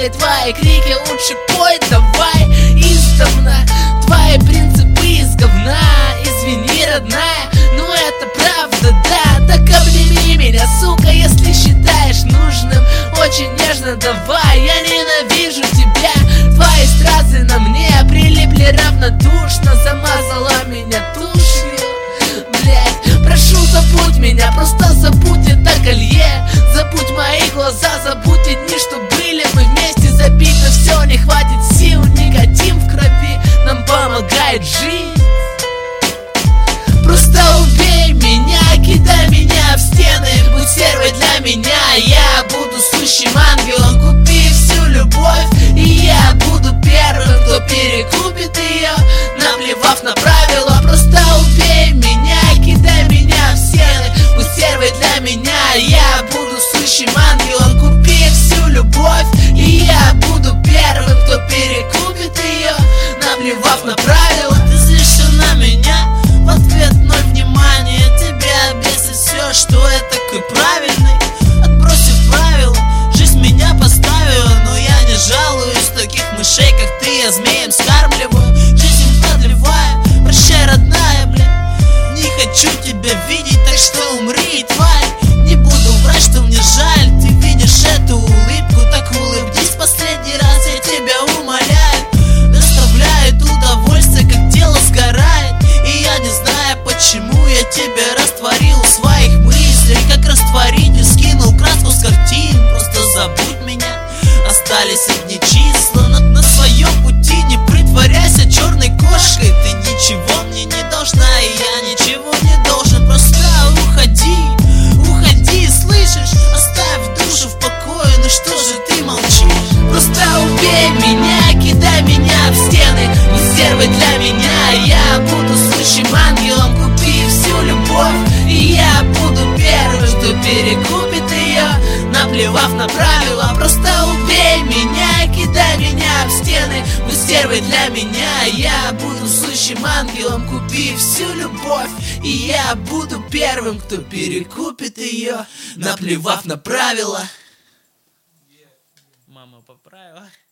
Или твои крики лучше пой давай. Издавна твои принципы из говна. Извини, родная, но это правда, да. Так обними меня, сука, если считаешь нужным. Очень нежно давай, я ненавижу тебя. Твои стразы на мне прилипли равнодушно. Замазала меня тушью, блять. Прошу, забудь меня, просто забудь это колье. Забудь мои глаза, забудь те дни, что были мы вместе. Забить на все, не хватит сил. Никотин в крови нам помогает жить. Просто убей меня, кидай меня в стены. Будь стервой для меня, я буду сущим ангелом. Купи всю любовь, и я буду первым, кто перекупит ее, наплевав на правила. Просто убей меня, кидай меня в стены. Будь стервой для меня, я буду сущим ангелом. Купи всю любовь, и я буду первым, кто перекупит ее, наплевав на правила. Ты злишься на меня, в ответ ноль внимания. Тебя бесит все, что я такой правильный. Отбросив правила, жизнь меня поставила. Но я не жалуюсь, таких мышей, как ты, я змеем скармливаю. Жизнь продлевая, прощай, родная, блядь. Не хочу тебя видеть, так что умри, тварь. Не буду врать, что мне жаль. Ты видишь эту улыбку, так улыбнись последний раз, я тебя умоляю. Доставляет удовольствие, как тело сгорает. И я не знаю, почему я тебя растворил в своих мыслях. Как растворить и скинул краску с картин. Просто забудь меня, остались одни числа. На своем пути не притворяйся черной кошкой. Ты ничего мне не должна, и я ничего не должен. Просто уходи, уходи, слышишь? Оставь душу в покое, ну что же ты молчишь? Просто убей меня, кидай меня в стены. Будь стервой для меня, я буду сущим ангелом. Купи всю любовь, и я буду первым, что перекупит ее, наплевав на правила. Просто убей меня, кидай меня в стены. Будь стервой для меня, я буду сущим ангелом. Купи всю любовь, и я буду первым, кто перекупит ее, наплевав на правила. Мама поправила.